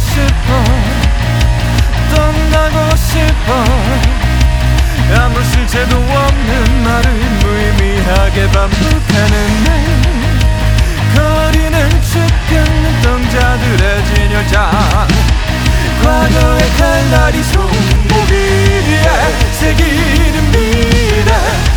싶어 떠나고 싶어 아무 실체도 없는 말을 무의미하게 반복하는 내 거리는 춥게 눈동자들의 진열장 과거의 칼날이 손목 위에 새기는 미래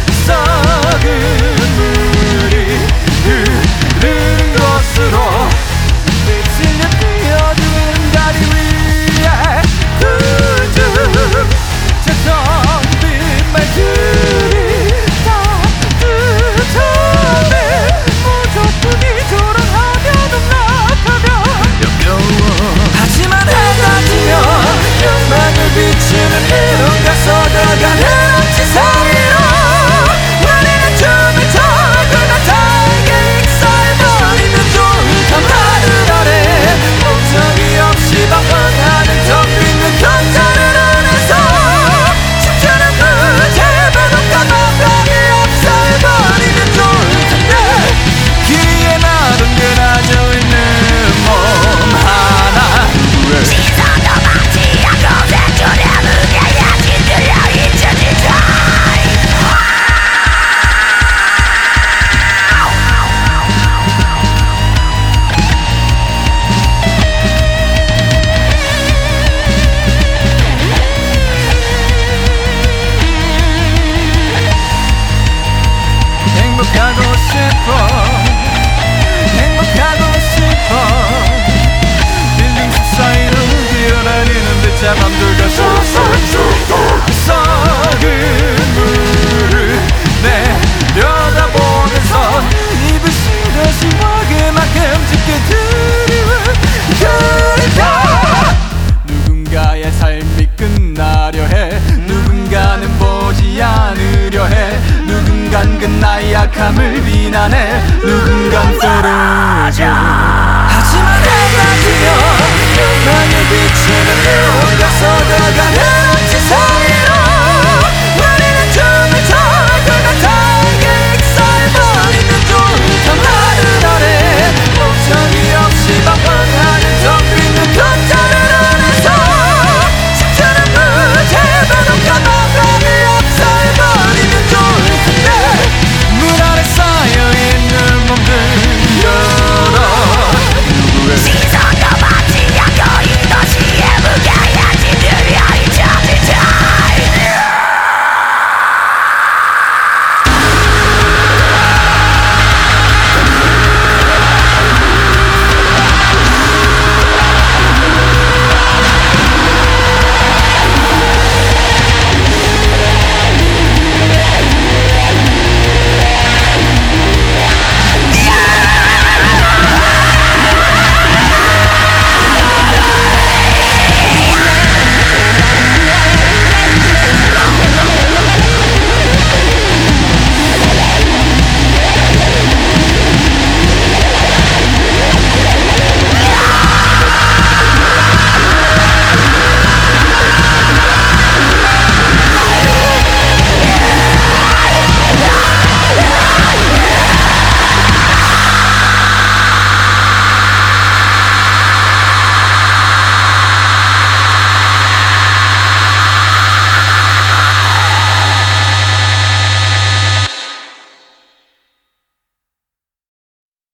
썩은 물이 흐르는 곳으로 빛을 띄어둔 다리 위에 굳은 텅 빈 말들이 따뜻함에 무조건이 조랑하며 농락하며 역겨워 하지만 해가 지며 영광을 비추는 이름과 서다가는 엄지 사이로 우리는 춤을 춰 그나타에게 익살버리는 좋은 하늘 아래 목적이 없이 방황하는 텅 빈 눈동자를 안에서 춤추는 그 제배동과 감각이 없살버리는 좋은 텐데 귀에 나동그라져 있는 몸 하나 후에 시선도 막지 않고 왼쪽에 무게야지 들려 잊혀지자 행복하고 싶어 행복하고 싶어 빌딩 숲 사이로 뛰어다니는 듯한 맘들과 썩은 물을 내려다보면서 입을 시더 그만큼 짙게 드리운 그림자 누군가의 삶이 끝나려 해 누군가는 보지 않으려 해 누군간 그 나의 약함을 비난해 누군간 떨어져